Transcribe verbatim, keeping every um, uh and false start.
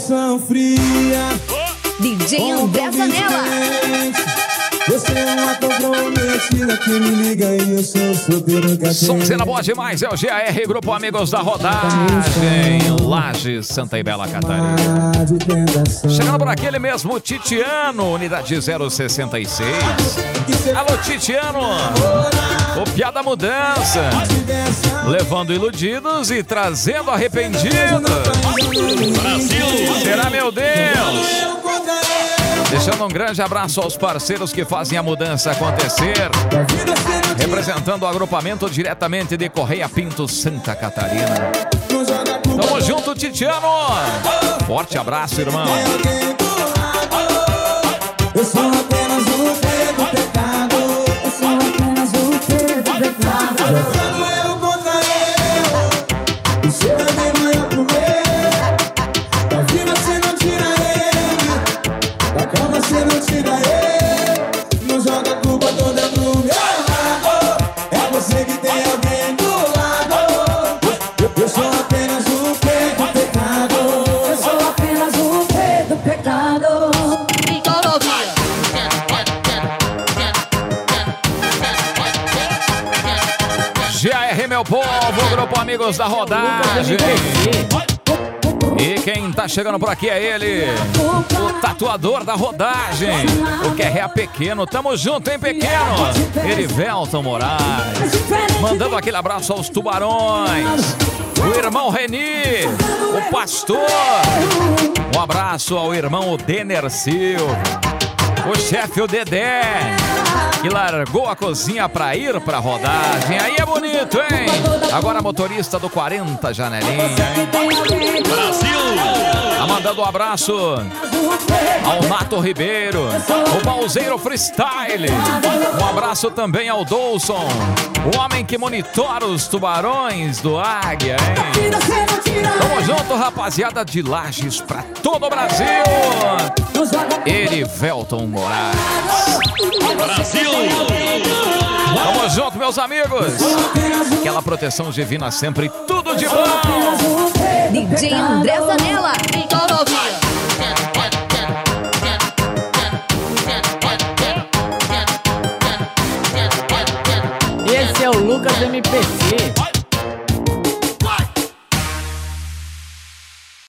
coração fria. D J André Zanella. Você é uma comprometida que me liga e eu sou solteiro que Sonzeira boa demais, é o G A R, Grupo Amigos da Rodagem, Lages, Santa Ibela, Catarina. Chegando por aquele mesmo Titiano, unidade zero sessenta e seis. Alô, Titiano, o Piada Mudança, levando iludidos e trazendo arrependidos. Brasil! Será, meu Deus? Deixando um grande abraço aos parceiros que fazem a mudança acontecer. Representando o agrupamento diretamente de Correia Pinto, Santa Catarina. Tamo junto, Titiano. Forte abraço, irmão. Eu sou apenas um filho do pecado. Eu sou apenas um filho do pecado. Jogando eu contra eu. O seu é bem maior pro meu. Da vida você não tira ele. Da cama você não tira ele. Não joga a culpa toda pro meu lado. É você que tem alguém do lado. Eu sou apenas um filho do pecado. Eu sou apenas um filho do pecado. G A R, meu povo, Grupo Amigos da Rodagem. E quem tá chegando por aqui é ele, o tatuador da Rodagem, o Guerreiro Pequeno. Tamo junto, hein, pequeno? Erivelton Moraes, mandando aquele abraço aos tubarões. O irmão Reni, o pastor. Um abraço ao irmão Denner Silva, o chefe, o Dedé, que largou a cozinha pra ir pra Rodagem. Aí é bonito, hein? Agora motorista do quarenta Janelinha, hein? Brasil! Tá mandando um abraço ao Nato Ribeiro, o Balzeiro Freestyle. Um abraço também ao Dolson, o homem que monitora os tubarões do Águia, hein? Tamo junto, rapaziada de Lages pra todo o Brasil. Erivelton Moraes. Brasil! Tamo junto, meus amigos. Aquela proteção divina sempre, tudo de bom. D J André Zanella. Esse é o Lucas M P C.